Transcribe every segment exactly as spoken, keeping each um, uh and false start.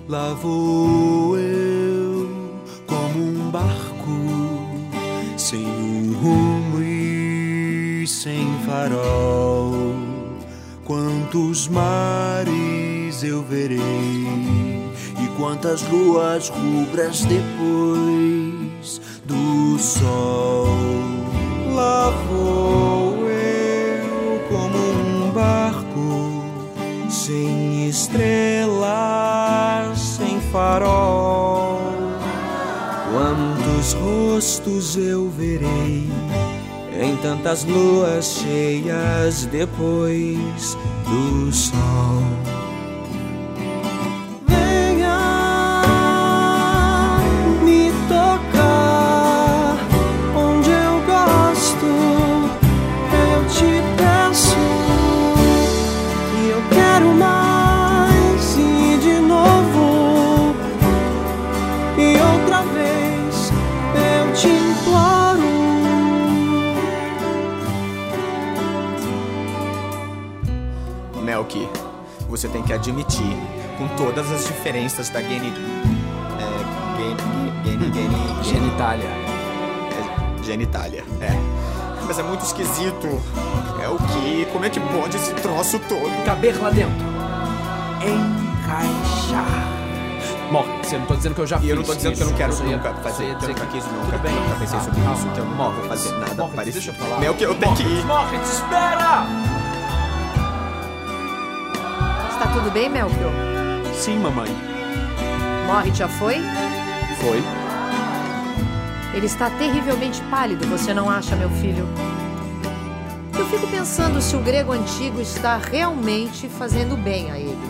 Lá vou eu como um barco, sem um rumo e sem farol. Quantos mares eu verei e quantas luas rubras depois do sol. Lá vou eu como um barco, sem estrelas, sem farol. Quantos rostos eu verei em tantas luas cheias depois do sol. Venha me tocar onde eu gosto, eu te peço, e eu quero mais, e de novo, e outra vez eu te imploro. Melky, você tem que admitir, com todas as diferenças da geni... É... Geni... Geni... Geni... Genitália. É, genitália, é. Mas é muito esquisito. É o quê? Como é que pode esse troço todo? Caber lá dentro. Encaixar. Morre, você não tô dizendo que eu já E fiz eu não tô dizendo isso. que eu não quero Isso nunca ia- fazer. isso ia Eu dizer nunca que- quis nunca. Tudo bem. Nunca pensei sobre Calma, isso, então calma. não vou fazer nada Morre, parecido. deixa eu falar. Melky, eu tenho que ir. Morre, te espera! Está tudo bem, Melchior? Sim, mamãe. Morre já foi? Foi. Ele está terrivelmente pálido, você não acha, meu filho? Eu fico pensando se o grego antigo está realmente fazendo bem a ele.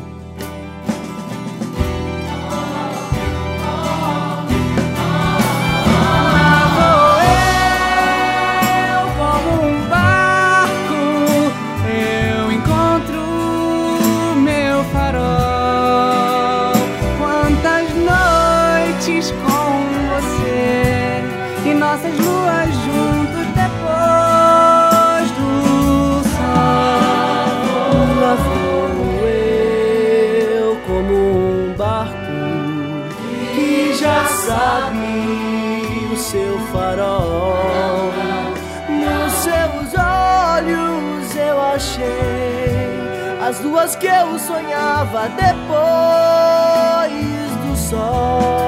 Eu encontro meu farol. Quantas noites com você e nossas luas juntos depois do sol. Lá vou eu como um barco que já sabe o seu farol. Nos seus olhos eu achei as luas que eu sonhava depois do sol.